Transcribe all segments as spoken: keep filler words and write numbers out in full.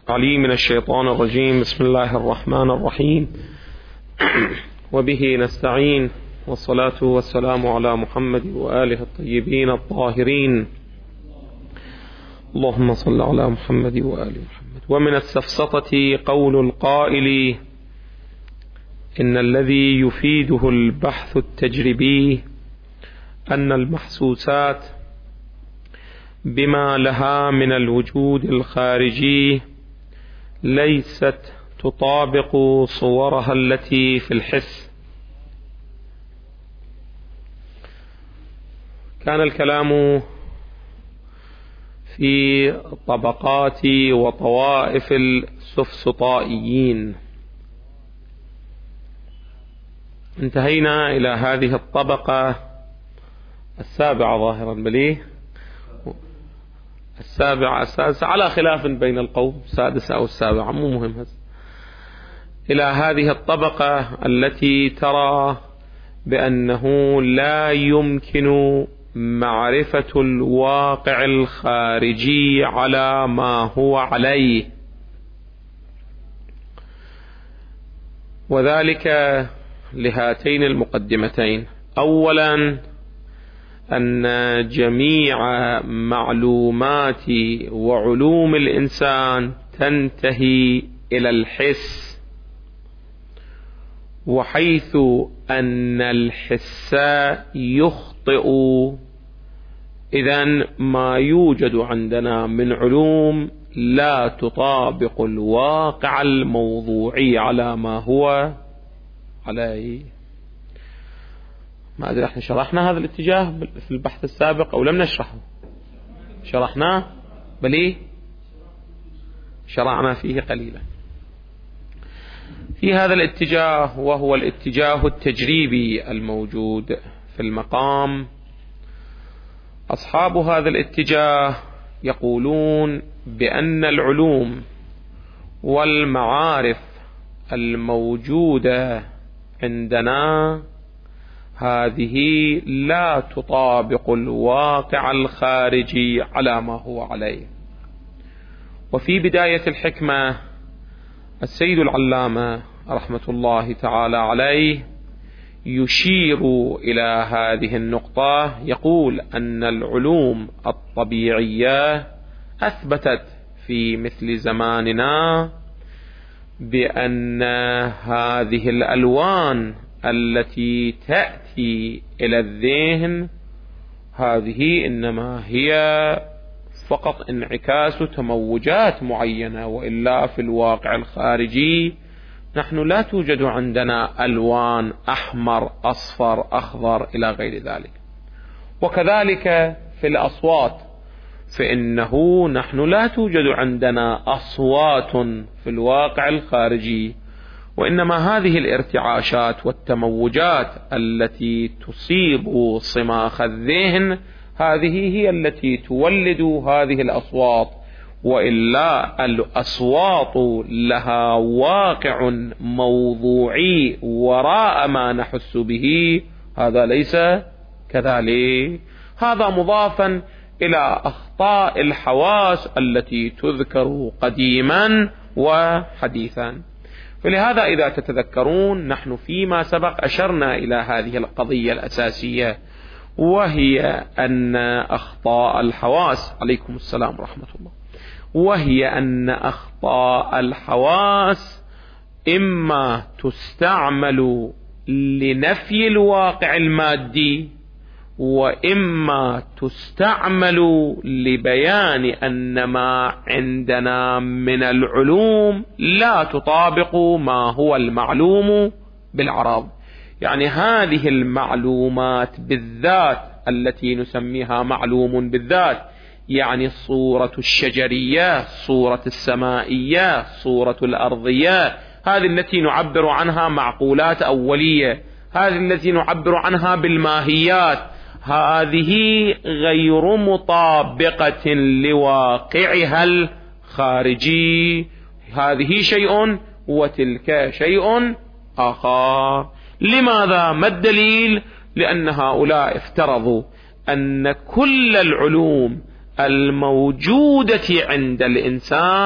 علي من الشيطان الرجيم. بسم الله الرحمن الرحيم. وبه نستعين، والصلاة والسلام على محمد وآله الطيبين الطاهرين. اللهم صل على محمد وآل محمد. ومن السفسطة قول القائل: إن الذي يفيده البحث التجريبي أن المحسوسات بما لها من الوجود الخارجي ليست تطابق صورها التي في الحس. كان الكلام في طبقات وطوائف السفسطائيين. انتهينا إلى هذه الطبقة السابعة ظاهرا بليه السابعة السادسة، على خلاف بين القوم، السادسة أو السابعة مو مهم هذا. إلى هذه الطبقة التي ترى بأنه لا يمكن معرفة الواقع الخارجي على ما هو عليه، وذلك لهاتين المقدمتين. أولا، أن جميع معلومات وعلوم الإنسان تنتهي إلى الحس، وحيث أن الحس يخطئ، إذن ما يوجد عندنا من علوم لا تطابق الواقع الموضوعي على ما هو عليه. ما أدري احنا شرحنا هذا الاتجاه في البحث السابق أو لم نشرحه؟ شرحناه بلي شرعنا فيه قليلا. في هذا الاتجاه، وهو الاتجاه التجريبي الموجود في المقام، أصحاب هذا الاتجاه يقولون بأن العلوم والمعارف الموجودة عندنا هذه لا تطابق الواقع الخارجي على ما هو عليه. وفي بداية الحكمة السيد العلامة رحمة الله تعالى عليه يشير إلى هذه النقطة، يقول أن العلوم الطبيعية أثبتت في مثل زماننا بأن هذه الألوان التي تأتي إلى الذهن هذه إنما هي فقط انعكاس تموجات معينة، وإلا في الواقع الخارجي نحن لا توجد عندنا ألوان أحمر أصفر أخضر إلى غير ذلك. وكذلك في الأصوات، فإنه نحن لا توجد عندنا أصوات في الواقع الخارجي، وإنما هذه الارتعاشات والتموجات التي تصيب صماخ الذهن هذه هي التي تولد هذه الأصوات، وإلا الأصوات لها واقع موضوعي وراء ما نحس به، هذا ليس كذلك. هذا مضافا إلى أخطاء الحواس التي تذكر قديما وحديثا. فلهذا إذا تتذكرون نحن فيما سبق أشرنا إلى هذه القضية الأساسية، وهي أن أخطاء الحواس، عليكم السلام ورحمة الله، وهي أن أخطاء الحواس إما تستعمل لنفي الواقع المادي، وإما تستعمل لبيان أن ما عندنا من العلوم لا تطابق ما هو المعلوم بالعرض. يعني هذه المعلومات بالذات التي نسميها معلوم بالذات، يعني الصورة الشجرية، الصورة السمائية، الصورة الأرضية، هذه التي نعبر عنها معقولات أولية، هذه التي نعبر عنها بالماهيات، هذه غير مطابقة لواقعها الخارجي، هذه شيء وتلك شيء آخر. لماذا؟ ما الدليل؟ لأن هؤلاء افترضوا أن كل العلوم الموجودة عند الإنسان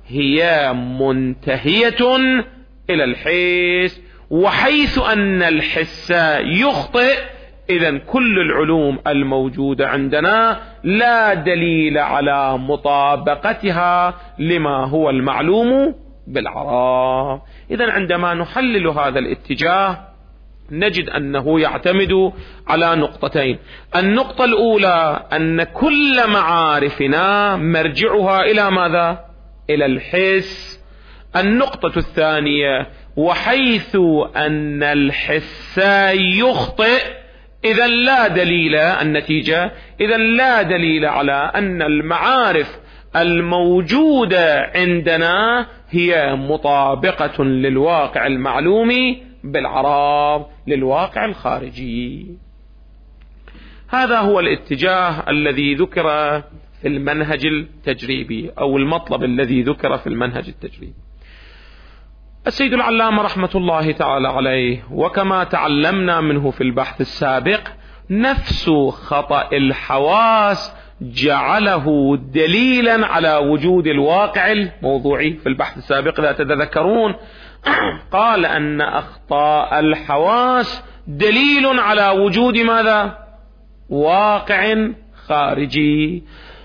هي منتهية إلى الحس، وحيث أن الحس يخطئ إذن كل العلوم الموجودة عندنا لا دليل على مطابقتها لما هو المعلوم بالعرب. إذن عندما نحلل هذا الاتجاه نجد أنه يعتمد على نقطتين. النقطة الأولى أن كل معارفنا مرجعها إلى ماذا؟ إلى الحس. النقطة الثانية وحيث أن الحس يخطئ إذا لا دليل، النتيجة إذا لا دليل على أن المعارف الموجودة عندنا هي مطابقة للواقع المعلوم بالعرب، للواقع الخارجي. هذا هو الاتجاه الذي ذكر في المنهج التجريبي، أو المطلب الذي ذكر في المنهج التجريبي. السيد العلامة رحمة الله تعالى عليه وكما تعلمنا منه في البحث السابق نفس خطأ الحواس جعله دليلا على وجود الواقع الموضوعي. في البحث السابق إذا تتذكرون قال أن أخطاء الحواس دليل على وجود ماذا؟ واقع خارجي.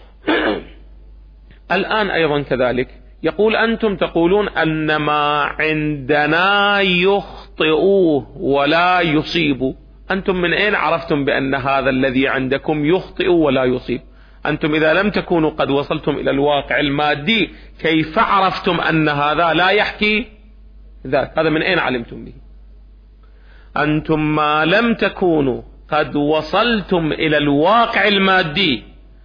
الآن أيضا كذلك يقول أنتم تقولون أن ما عندنا يخطئوه ولا يصيبوا. أنتم من أين عرفتم بأن هذا الذي عندكم يخطئ ولا يصيب؟ أنتم إذا لم تكونوا قد وصلتم إلى الواقع المادي كيف عرفتم أن هذا لا يحكي ذات؟ هذا من أين علمتم به؟ أنتم ما لم تكونوا قد وصلتم إلى الواقع المادي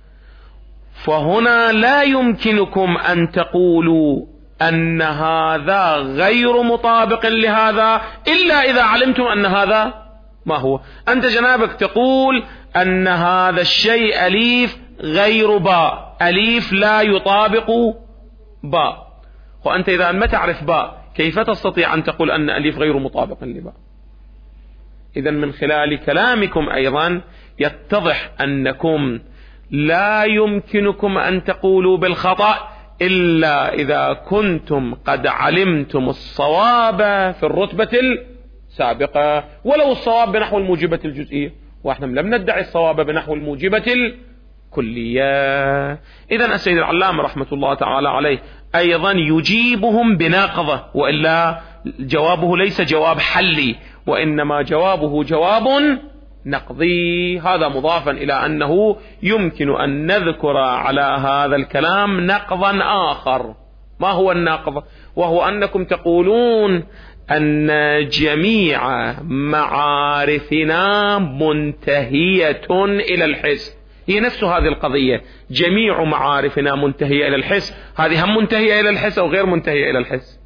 فهنا لا يمكنكم أن تقولوا أن هذا غير مطابق لهذا إلا إذا علمتم أن هذا ما هو. أنت جنابك تقول أن هذا الشيء أليف غير باء، أليف لا يطابق باء، وأنت إذا ما تعرف باء كيف تستطيع أن تقول أن أليف غير مطابق لباء؟ إذن من خلال كلامكم أيضا يتضح أنكم لا يمكنكم أن تقولوا بالخطأ إلا إذا كنتم قد علمتم الصواب في الرتبة السابقة، ولو الصواب بنحو الموجبة الجزئية، ونحن لم ندعي الصواب بنحو الموجبة الكلية. إذن السيد العلامة رحمة الله تعالى عليه أيضا يجيبهم بناقضة، وإلا جوابه ليس جواب حلي وإنما جوابه جواب نقضي. هذا مضافا إلى أنه يمكن أن نذكر على هذا الكلام نقضا آخر. ما هو النقض؟ وهو أنكم تقولون أن جميع معارفنا منتهية إلى الحس. هي نفس هذه القضية، جميع معارفنا منتهية إلى الحس. هذه هم منتهية إلى الحس أو غير منتهية إلى الحس؟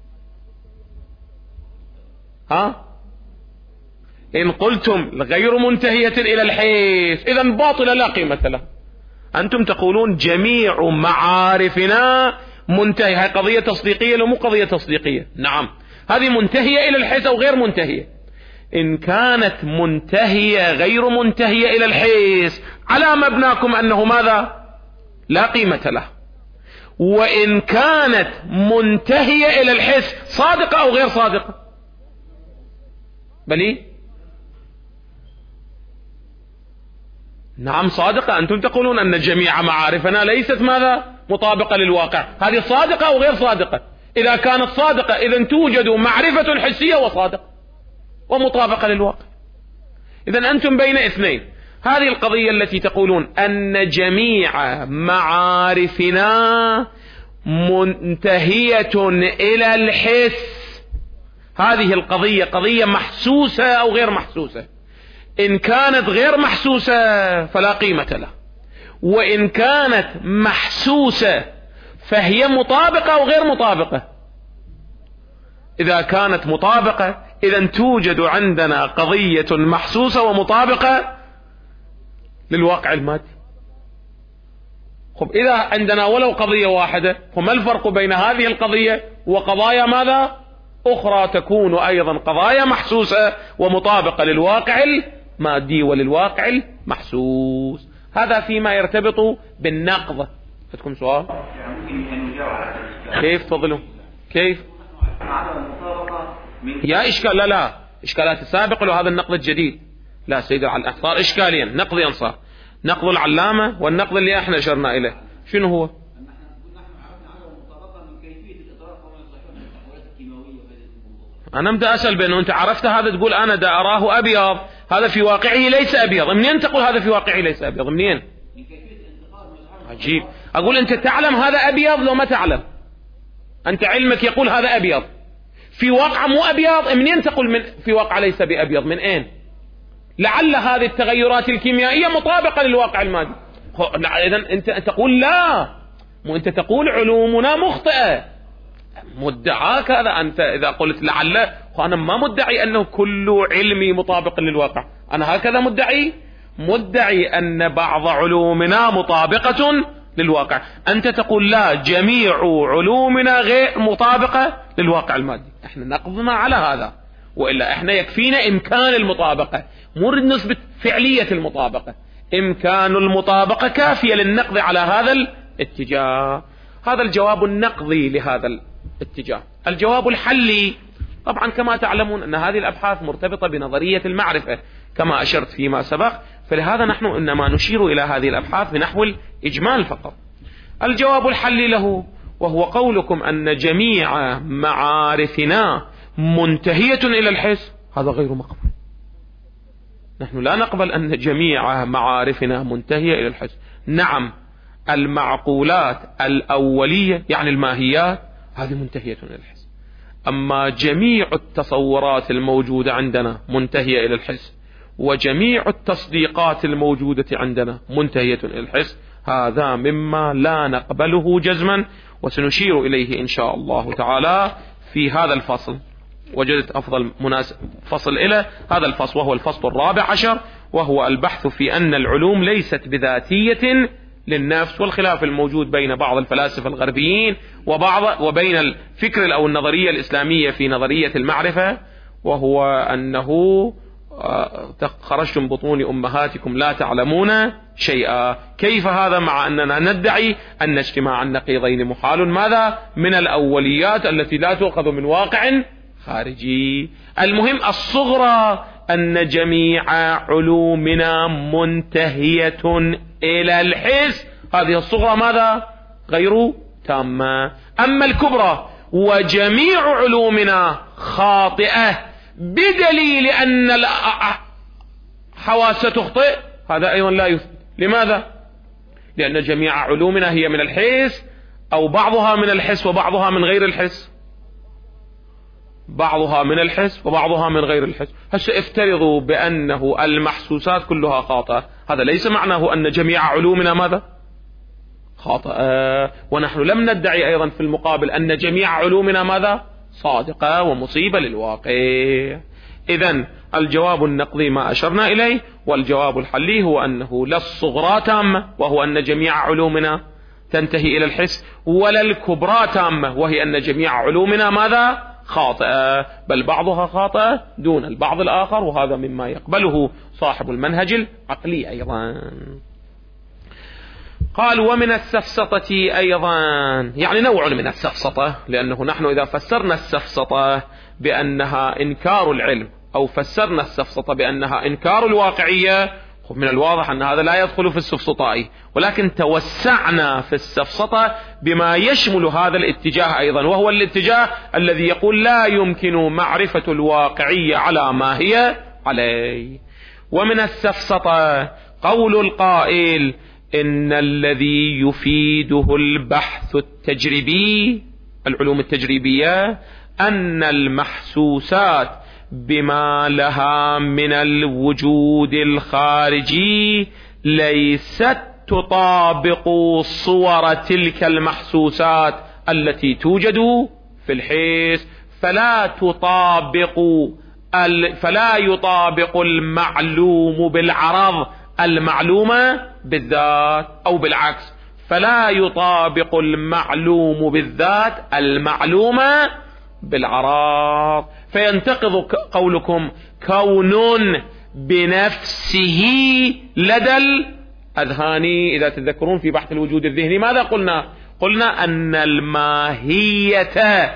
ها؟ إن قلتم غير منتهية إلى الحس إذن باطلة لا قيمة له. أنتم تقولون جميع معارفنا منتهية. هذه قضية تصديقية لو مو قضية تصديقية؟ نعم، هذه منتهية إلى الحس أو غير منتهية؟ إن كانت منتهية غير منتهية إلى الحس على مبناكم أنه ماذا؟ لا قيمة له. وإن كانت منتهية إلى الحس صادقة أو غير صادقة؟ بلي نعم صادقة. أنتم تقولون أن جميع معارفنا ليست ماذا؟ مطابقة للواقع. هذه صادقة أو غير صادقة؟ إذا كانت صادقة إذن توجد معرفة حسية وصادقة ومطابقة للواقع. إذن أنتم بين اثنين. هذه القضية التي تقولون أن جميع معارفنا منتهية إلى الحس، هذه القضية قضية محسوسة أو غير محسوسة؟ إن كانت غير محسوسة فلا قيمة له، وإن كانت محسوسة فهي مطابقة أو غير مطابقة؟ إذا كانت مطابقة إذن توجد عندنا قضية محسوسة ومطابقة للواقع المادي. خب إذا عندنا ولو قضية واحدة فما الفرق بين هذه القضية وقضايا ماذا؟ أخرى تكون أيضا قضايا محسوسة ومطابقة للواقع المادي وللواقع المحسوس. هذا فيما يرتبط بالنقض. عندكم سؤال؟ كيف تفضلوا كيف يا إشكال؟ لا لا إشكالات السابق له هذا النقد الجديد. لا سيدي، على صار إشكاليا نقضيا، صار نقض العلامة والنقض اللي احنا أشرنا إليه. شنو هو؟ أنا بدي أسأل بأنه أنت عرفت هذا تقول أنا دا أراه أبيض، هذا في واقعه ليس أبيض، منين تقول هذا في واقعه ليس أبيض؟ منين؟ عجيب. أقول أنت تعلم هذا أبيض لو ما تعلم، أنت علمك يقول هذا أبيض، في واقع مو أبيض، منين تقول من في واقع ليس بأبيض؟ من أين؟ لعل هذه التغيرات الكيميائية مطابقة للواقع المادي. إذن أنت تقول لا، مو أنت تقول علومنا مخطئة، مدعاك هذا. أنت إذا قلت لعل، وأنا ما مدعي أنه كل علمي مطابق للواقع، أنا هكذا مدعي مدعي أن بعض علومنا مطابقة للواقع. أنت تقول لا، جميع علومنا غير مطابقة للواقع المادي. احنا نقضنا على هذا، وإلا احنا يكفينا إمكان المطابقة، مو نسبة فعلية المطابقة. إمكان المطابقة كافية للنقض على هذا الاتجاه. هذا الجواب النقضي لهذا الاتجاه. الجواب الحلي، طبعا كما تعلمون أن هذه الأبحاث مرتبطة بنظرية المعرفة كما أشرت فيما سبق، فلهذا نحن إنما نشير إلى هذه الأبحاث بنحو الإجمال فقط. الجواب الحلي له وهو قولكم أن جميع معارفنا منتهية إلى الحس، هذا غير مقبول. نحن لا نقبل أن جميع معارفنا منتهية إلى الحس. نعم، المعقولات الأولية يعني الماهيات هذه منتهية إلى الحس، أما جميع التصورات الموجودة عندنا منتهية إلى الحس، وجميع التصديقات الموجودة عندنا منتهية إلى الحس، هذا مما لا نقبله جزما، وسنشير إليه إن شاء الله تعالى في هذا الفصل. وجدت أفضل مناسب فصل إلى هذا الفصل، وهو الفصل الرابع عشر، وهو البحث في أن العلوم ليست بذاتية للنفس، والخلاف الموجود بين بعض الفلاسفة الغربيين وبعض وبين الفكر أو النظرية الإسلامية في نظرية المعرفة، وهو أنه خرجتم بطون أمهاتكم لا تعلمون شيئا. كيف هذا مع أننا ندعي أن اجتماع النقيضين محال؟ ماذا؟ من الأوليات التي لا تؤخذ من واقع خارجي. المهم الصغرى أن جميع علومنا منتهية إلى الحس، هذه الصغرى ماذا؟ غير تامة. أما الكبرى وجميع علومنا خاطئة بدليل أن الحواس تخطئ، هذا أيضا لا يثبت. لماذا؟ لأن جميع علومنا هي من الحس، أو بعضها من الحس وبعضها من غير الحس، بعضها من الحس وبعضها من غير الحس. هسه افترضوا بأنه المحسوسات كلها خاطئة، هذا ليس معناه أن جميع علومنا ماذا؟ خاطئة. ونحن لم ندعي أيضا في المقابل أن جميع علومنا ماذا؟ صادقة ومصيبة للواقع. إذن الجواب النقضي ما أشرنا إليه، والجواب الحلي هو أنه لا الصغرى تامة وهو أن جميع علومنا تنتهي إلى الحس، ولا الكبرى تامة وهي أن جميع علومنا ماذا؟ خاطئة، بل بعضها خاطئة دون البعض الآخر، وهذا مما يقبله صاحب المنهج العقلي أيضا. قال ومن السفسطة أيضا، يعني نوع من السفسطة، لأنه نحن إذا فسرنا السفسطة بأنها إنكار العلم، أو فسرنا السفسطة بأنها إنكار الواقعية، من الواضح أن هذا لا يدخل في السفسطاء، ولكن توسعنا في السفسطة بما يشمل هذا الاتجاه أيضا، وهو الاتجاه الذي يقول لا يمكن معرفة الواقعية على ما هي عليه. ومن السفسطة قول القائل إن الذي يفيده البحث التجريبي، العلوم التجريبية، أن المحسوسات بما لها من الوجود الخارجي ليست تطابق صور تلك المحسوسات التي توجد في الحس، فلا تطابق فلا يطابق المعلوم بالعرض المعلومة بالذات، أو بالعكس، فلا يطابق المعلوم بالذات المعلومة بالعرض. فينتقض قولكم كون بنفسه لدى الأذهان. إذا تذكرون في بحث الوجود الذهني ماذا قلنا؟ قلنا أن الماهية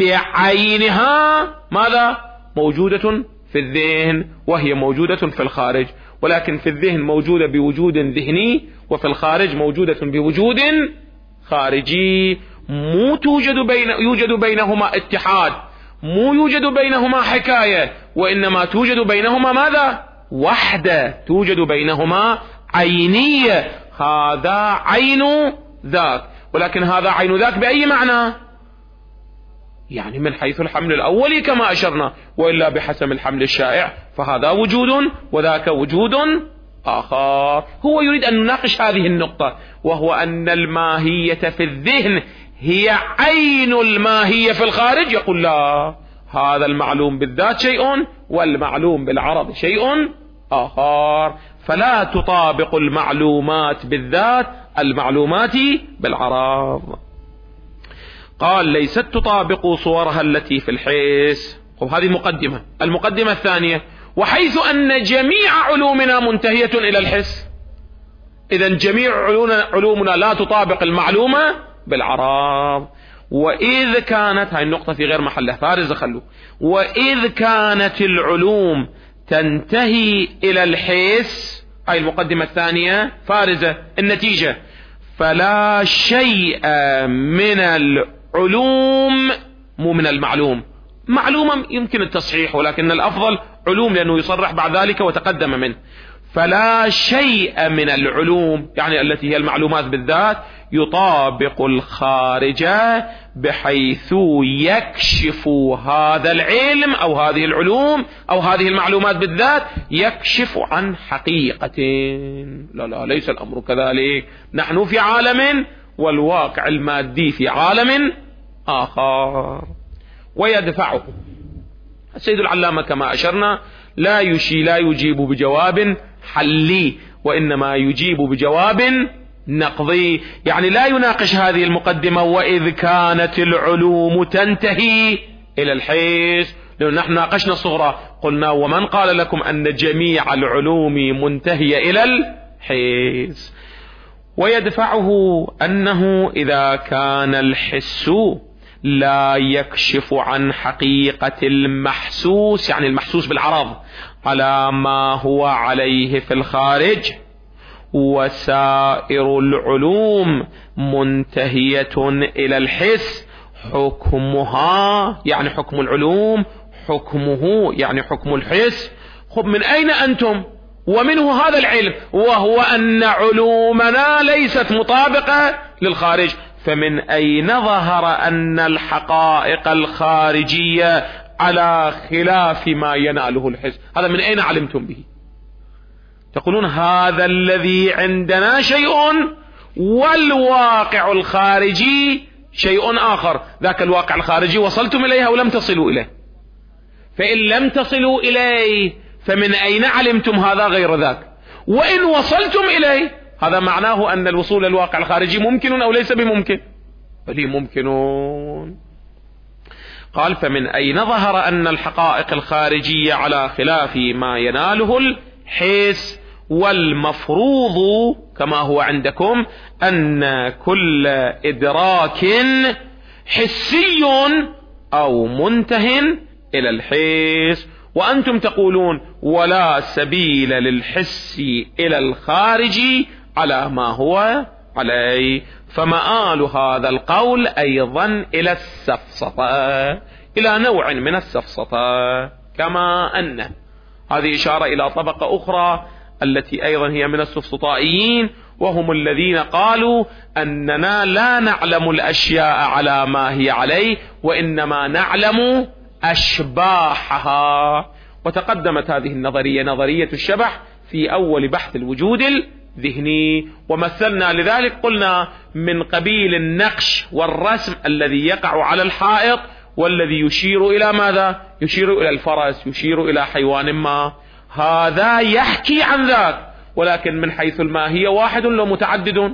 بعينها ماذا؟ موجودة في الذهن، وهي موجودة في الخارج، ولكن في الذهن موجودة بوجود ذهني، وفي الخارج موجودة بوجود خارجي. مو توجد بين يوجد بينهما اتحاد، مو يوجد بينهما حكاية، وإنما توجد بينهما ماذا؟ وحدة، توجد بينهما عينية، هذا عين ذاك. ولكن هذا عين ذاك بأي معنى؟ يعني من حيث الحمل الأولي كما أشرنا، وإلا بحسب الحمل الشائع فهذا وجود وذاك وجود آخر. هو يريد أن نناقش هذه النقطة، وهو أن الماهية في الذهن هي عين الماهية في الخارج. يقول لا، هذا المعلوم بالذات شيء والمعلوم بالعرض شيء آخر، فلا تطابق المعلومات بالذات المعلومات بالعرض. قال ليست تطابق صورها التي في الحس. وهذه المقدمة. المقدمة الثانية: وحيث أن جميع علومنا منتهية إلى الحس، إذن جميع علومنا لا تطابق المعلومة بالعرض. وإذ كانت، هاي النقطة في غير محلها، فارزة خلو، وإذ كانت العلوم تنتهي إلى الحس، هاي المقدمة الثانية فارزة. النتيجة: فلا شيء من العلوم، مو من المعلوم، معلومة يمكن التصحيح ولكن الأفضل علوم لأنه يصرح بعد ذلك وتقدم منه. فلا شيء من العلوم يعني التي هي المعلومات بالذات يطابق الخارج بحيث يكشف هذا العلم أو هذه العلوم أو هذه المعلومات بالذات يكشف عن حقيقة. لا لا، ليس الأمر كذلك. نحن في عالم والواقع المادي في عالم آخر. ويدفعه السيد العلامة كما أشرنا لا يشي لا يجيب بجواب حلي، وإنما يجيب بجواب نقضي. يعني لا يناقش هذه المقدمة وإذ كانت العلوم تنتهي إلى الحس، لأن نحن ناقشنا الصغرى قلنا ومن قال لكم أن جميع العلوم منتهية إلى الحس. ويدفعه أنه إذا كان الحس لا يكشف عن حقيقة المحسوس، يعني المحسوس بالعرض، على ما هو عليه في الخارج، وسائر العلوم منتهية إلى الحس، حكمها يعني حكم العلوم، حكمه يعني حكم الحس. خب من أين أنتم؟ ومنه هذا العلم، وهو أن علومنا ليست مطابقة للخارج. فمن أين ظهر أن الحقائق الخارجية على خلاف ما يناله الحس؟ هذا من أين علمتم به؟ تقولون هذا الذي عندنا شيء والواقع الخارجي شيء آخر. ذاك الواقع الخارجي وصلتم إليه أو لم تصلوا إليه؟ فإن لم تصلوا إليه فمن أين علمتم هذا غير ذاك؟ وإن وصلتم إليه هذا معناه أن الوصول للواقع الخارجي ممكن أو ليس بممكن؟ بل ممكنون. قال فمن أين ظهر أن الحقائق الخارجية على خلاف ما يناله الحس؟ والمفروض كما هو عندكم أن كل إدراك حسي أو منته إلى الحس، وأنتم تقولون ولا سبيل للحس إلى الخارج على ما هو عليه. فمآل هذا القول أيضا إلى السفسطة، إلى نوع من السفسطة، كما أن هذه إشارة إلى طبقة أخرى التي أيضا هي من السفسطائيين، وهم الذين قالوا أننا لا نعلم الأشياء على ما هي عليه، وإنما نعلم أشباحها. وتقدمت هذه النظرية نظرية الشبح في أول بحث الوجود الذهني، ومثلنا لذلك قلنا من قبيل النقش والرسم الذي يقع على الحائط والذي يشير إلى ماذا؟ يشير إلى الفرس، يشير إلى حيوان ما، هذا يحكي عن ذاك، ولكن من حيث الماهية واحد لو متعدد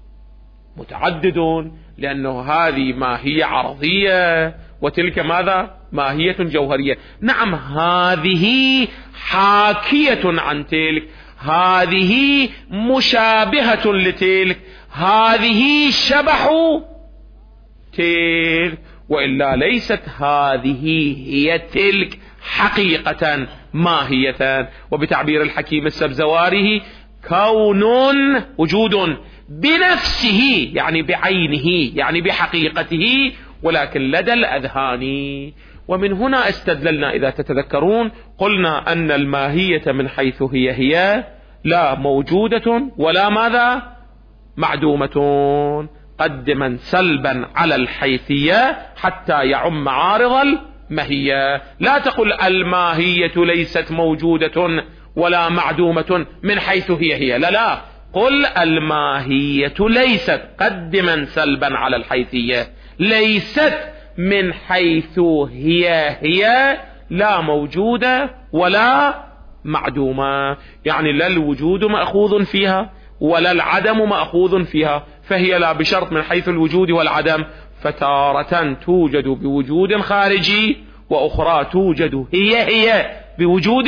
متعدد، لأنه هذه ماهية عرضية وتلك ماذا؟ ماهية جوهرية. نعم هذه حاكية عن تلك، هذه مشابهة لتلك، هذه شبح تلك، وإلا ليست هذه هي تلك حقيقة ماهية. وبتعبير الحكيم السبزواري كون وجود بنفسه، يعني بعينه، يعني بحقيقته، ولكن لدى الأذهان. ومن هنا استدللنا إذا تتذكرون قلنا أن الماهية من حيث هي هي لا موجودة ولا ماذا معدومة، قدما سلبا على الحيثية حتى يعم عارض الماهية. لا تقل الماهية ليست موجودة ولا معدومة من حيث هي هي، لا لا، قل الماهية ليست، قدما سلبا على الحيثية، ليست من حيث هي هي لا موجودة ولا معدومة، يعني لا الوجود مأخوذ فيها ولا العدم مأخوذ فيها، فهي لا بشرط من حيث الوجود والعدم، فتارة توجد بوجود خارجي وأخرى توجد هي هي بوجود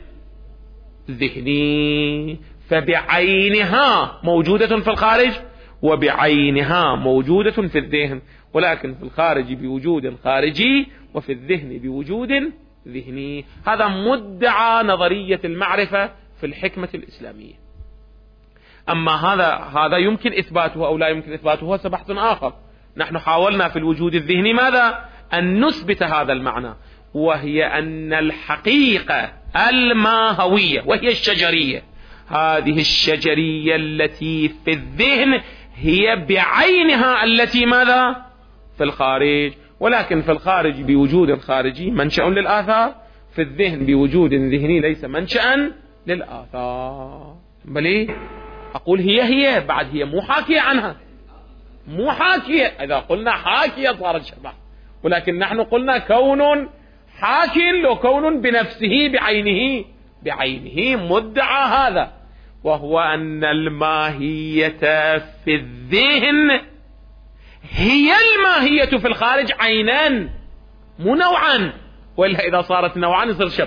ذهني، فبعينها موجودة في الخارج وبعينها موجودة في الذهن، ولكن في الخارج بوجود خارجي وفي الذهن بوجود ذهني. هذا مدعى نظرية المعرفة في الحكمة الإسلامية. أما هذا هذا يمكن إثباته أو لا يمكن إثباته هو بحث آخر. نحن حاولنا في الوجود الذهني ماذا؟ أن نثبت هذا المعنى، وهي أن الحقيقة الماهوية وهي الشجرية، هذه الشجرية التي في الذهن هي بعينها التي ماذا؟ في الخارج، ولكن في الخارج بوجود خارجي منشأ للآثار، في الذهن بوجود ذهني ليس منشأ للآثار. بل أقول هي هي بعد هي مو حاكية عنها، مو حاكية. إذا قلنا حاكية صار الشبه، ولكن نحن قلنا كون حاكي وكون بنفسه بعينه، بعينه مدعى هذا، وهو أن الماهية في الذهن هي الماهية في الخارج عينان مو نوعا، وإلا إذا صارت نوعا يصير شبه.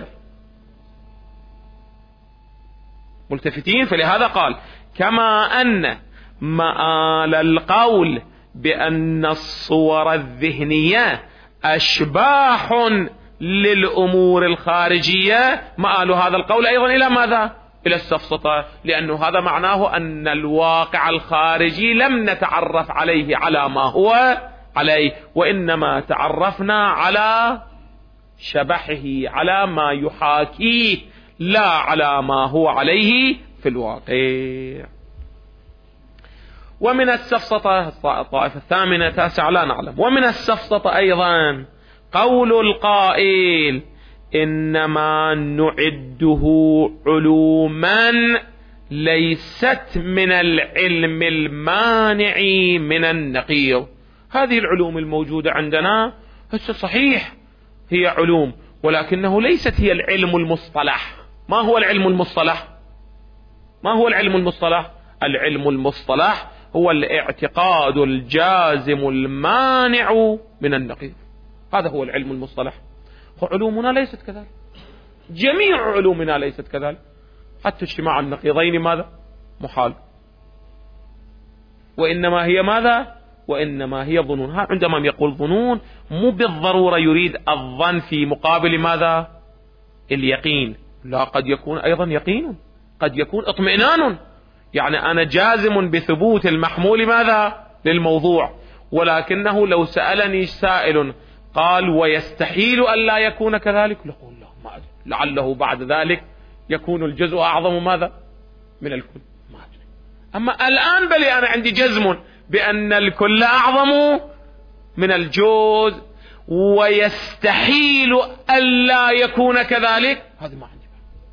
ملتفتين؟ فلهذا قال كما أن مآل القول بأن الصور الذهنية أشباح للأمور الخارجية، مآل هذا القول أيضا إلى ماذا؟ إلى السفسطة، لأنه هذا معناه أن الواقع الخارجي لم نتعرف عليه على ما هو عليه، وإنما تعرفنا على شبحه، على ما يحاكيه، لا على ما هو عليه في الواقع. ومن السفسطة الطائفة الثامنة تاسعة لا نعلم. ومن السفسطة أيضا قول القائل إنما نعده علوما ليست من العلم المانع من النقيض. هذه العلوم الموجودة عندنا صحيح هي علوم، ولكنه ليست هي العلم المصطلح. ما هو العلم المصطلح؟ ما هو العلم المصطلح؟ العلم المصطلح هو الاعتقاد الجازم المانع من النقيض، هذا هو العلم المصطلح. علومنا ليست كذلك، جميع علومنا ليست كذلك، حتى اجتماع النقيضين ماذا؟ محال. وإنما هي ماذا؟ وإنما هي ظنون. عندما يقول ظنون مو بالضرورة يريد الظن في مقابل ماذا؟ اليقين، لا، قد يكون أيضا يقين، قد يكون اطمئنان، يعني أنا جازم بثبوت المحمول ماذا؟ للموضوع، ولكنه لو سألني سائل قال ويستحيل أن لا يكون كذلك، لقول لا ما أدري، لعله بعد ذلك يكون الجزء أعظم ماذا؟ من الكل، ما أدري. أما الآن بل أنا عندي جزم بأن الكل أعظم من الجزء، ويستحيل أن لا يكون كذلك، هذا ما عندي.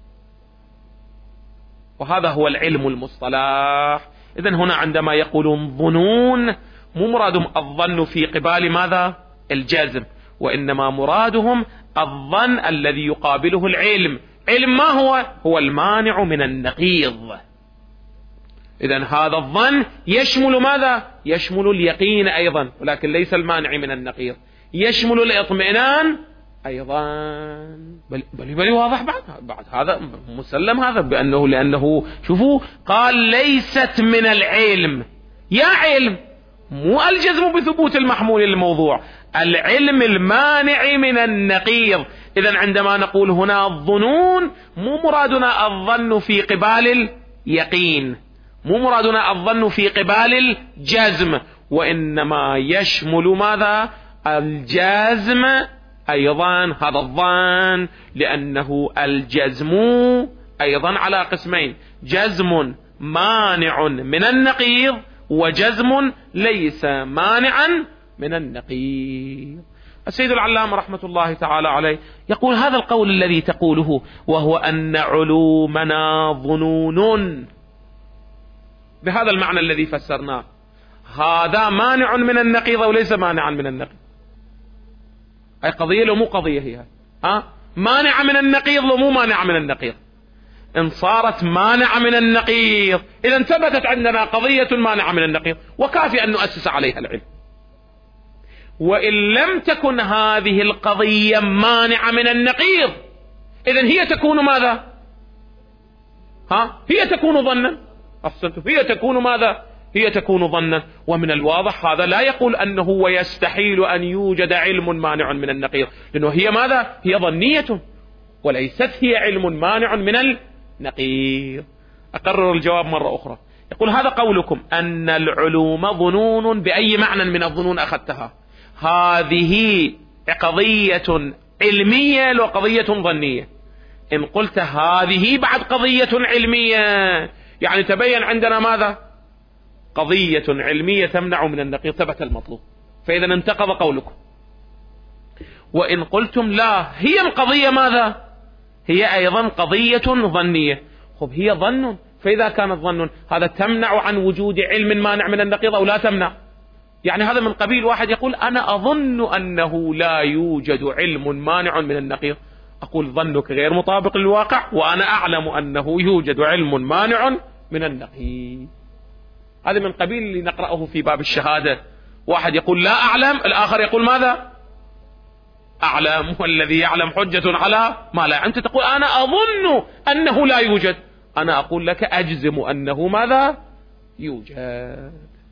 وهذا هو العلم المصطلح. إذن هنا عندما يقولون ظنون مو مرادهم الظن في قبال ماذا؟ الجازم، وإنما مرادهم الظن الذي يقابله العلم. علم ما هو؟ هو المانع من النقيض. إذن هذا الظن يشمل ماذا؟ يشمل اليقين أيضا، ولكن ليس المانع من النقيض، يشمل الإطمئنان أيضا. بل, بل, بل واضح بعد, بعد هذا مسلم هذا بأنه، لأنه شوفوا قال ليست من العلم، يا علم مو الجزم بثبوت المحمول للموضوع، العلم المانع من النقيض. إذن عندما نقول هنا الظنون مو مرادنا الظن في قبال اليقين، مو مرادنا الظن في قبال الجزم، وإنما يشمل ماذا؟ الجزم أيضا، هذا الظن، لأنه الجزم أيضا على قسمين: جزم مانع من النقيض وجزم ليس مانعا من النقيض. السيد العلامة رحمة الله تعالى عليه يقول هذا القول الذي تقوله، وهو أن علومنا ظنون، بهذا المعنى الذي فسرناه، هذا مانع من النقيض أو ليس مانعا من النقيض؟ أي قضية لو مو قضية هي ها؟ مانع من النقيض لو مو مانع من النقيض. إن صارت مانع من النقيض إذا ثبتت عندنا قضية مانعة من النقيض، وكافي أن نؤسس عليها العلم. وإن لم تكن هذه القضية مانعة من النقيض إذن هي تكون ماذا؟ ها؟ هي تكون ظنا. أحسنتم، هي تكون ماذا؟ هي تكون ظنا. ومن الواضح هذا لا يقول أنه ويستحيل أن يوجد علم مانع من النقيض، لأنه هي ماذا؟ هي ظنية وليست هي علم مانع من النقيض. أقرر الجواب مرة أخرى. يقول هذا قولكم أن العلوم ظنون، بأي معنى من الظنون أخذتها؟ هذه قضية علمية لو قضية ظنية؟ إن قلت هذه بعد قضية علمية يعني تبين عندنا ماذا؟ قضية علمية تمنع من النقيض، ثبت المطلوب، فإذا انتقض قولكم. وإن قلتم لا، هي القضية ماذا؟ هي أيضا قضية ظنية. خب هي ظن، فإذا كانت ظن هذا تمنع عن وجود علم مانع من النقيض أو لا تمنع؟ يعني هذا من قبيل واحد يقول أنا أظن أنه لا يوجد علم مانع من النقيض، أقول ظنك غير مطابق للواقع، وأنا أعلم أنه يوجد علم مانع من النقيض. هذا من قبيل اللي نقرأه في باب الشهادة، واحد يقول لا أعلم، الآخر يقول ماذا؟ أعلم، والذي يعلم حجة على ما لا. أنت تقول أنا أظن أنه لا يوجد، أنا أقول لك أجزم أنه ماذا؟ يوجد.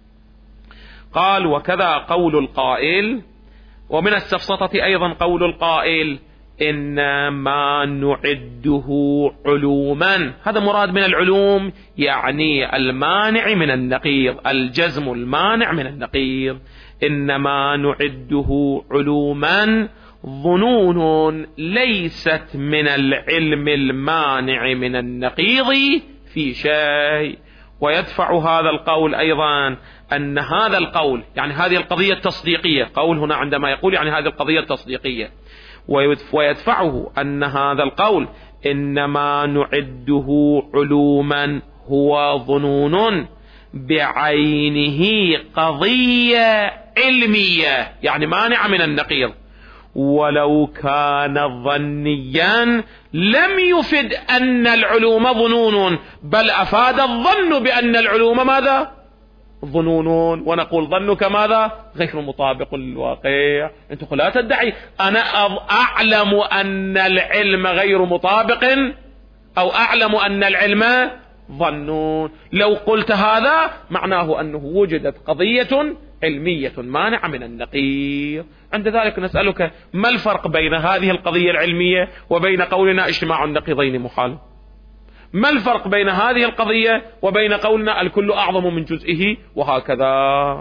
قال وكذا قول القائل، ومن السفسطة أيضا قول القائل إنما نعده علوما. هذا مراد من العلوم يعني المانع من النقيض، الجزم المانع من النقيض. إنما نعده علوما ظنون ليست من العلم المانع من النقيض في شيء. ويدفع هذا القول أيضا أن هذا القول يعني هذه القضية التصديقية، قول هنا عندما يقول يعني هذه القضية التصديقية، ويدفعه أن هذا القول إنما نعده علوما هو ظنون بعينه قضية علمية يعني مانعة من النقيض، ولو كان ظنيا لم يفد أن العلوم ظنون، بل أفاد الظن بأن العلوم ماذا؟ ظنون. ونقول ظنك ماذا؟ غير مطابق للواقع. أنت لا تدعي أنا أعلم أن العلم غير مطابق أو أعلم أن العلم ظنون. لو قلت هذا معناه أنه وجدت قضية علمية مانعة من النقيض. عند ذلك نسألك ما الفرق بين هذه القضية العلمية وبين قولنا اجتماع النقيضين محال؟ ما الفرق بين هذه القضية وبين قولنا الكل أعظم من جزئه وهكذا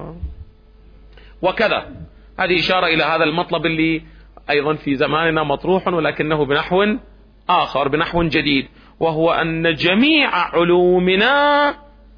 وكذا؟ هذه إشارة إلى هذا المطلب اللي أيضا في زماننا مطروح ولكنه بنحو آخر، بنحو جديد، وهو أن جميع علومنا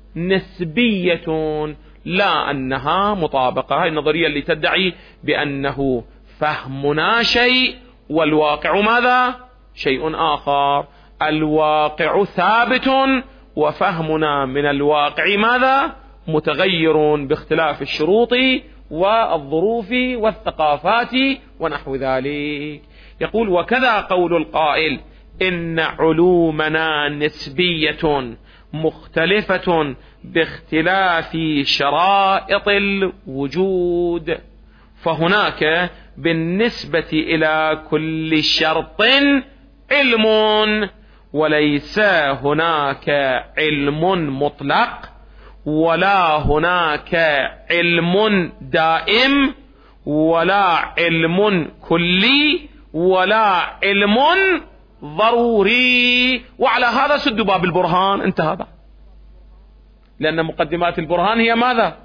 نسبية لا أنها مطابقة. هذه النظرية اللي تدعي بأنه فهمنا شيء والواقع ماذا؟ شيء آخر. الواقع ثابت وفهمنا من الواقع ماذا؟ متغير باختلاف الشروط والظروف والثقافات ونحو ذلك. يقول وكذا قول القائل إن علومنا نسبية مختلفة باختلاف شرائط الوجود، فهناك بالنسبة إلى كل شرط علم وليس هناك علم مطلق، ولا هناك علم دائم ولا علم كلي ولا علم ضروري. وعلى هذا سد باب البرهان، انتهى بقى. لأن مقدمات البرهان هي ماذا؟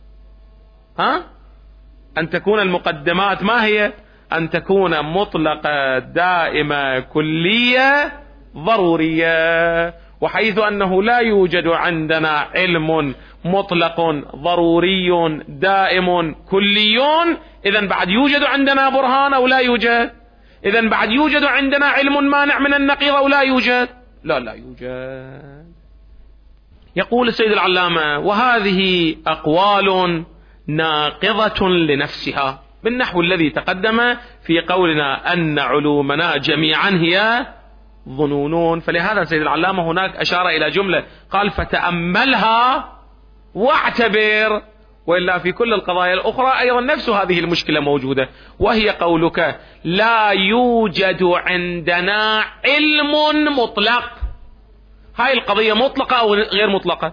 ها؟ أن تكون المقدمات ما هي؟ أن تكون مطلقة دائمة كلية ضرورية. وحيث أنه لا يوجد عندنا علم مطلق ضروري دائم كلي، إذن بعد يوجد عندنا برهان أو لا يوجد؟ إذن بعد يوجد عندنا علم مانع من النقيض أو لا يوجد؟ لا لا يوجد. يقول السيد العلامة: وهذه أقوال ناقضة لنفسها، بالنحو الذي تقدم في قولنا أن علومنا جميعا هي ظنون. فلهذا السيد العلامة هناك أشار إلى جملة قال: فتأملها واعتبر. وإلا في كل القضايا الأخرى أيضا نفس هذه المشكلة موجودة، وهي قولك: لا يوجد عندنا علم مطلق. هاي القضية مطلقة أو غير مطلقة؟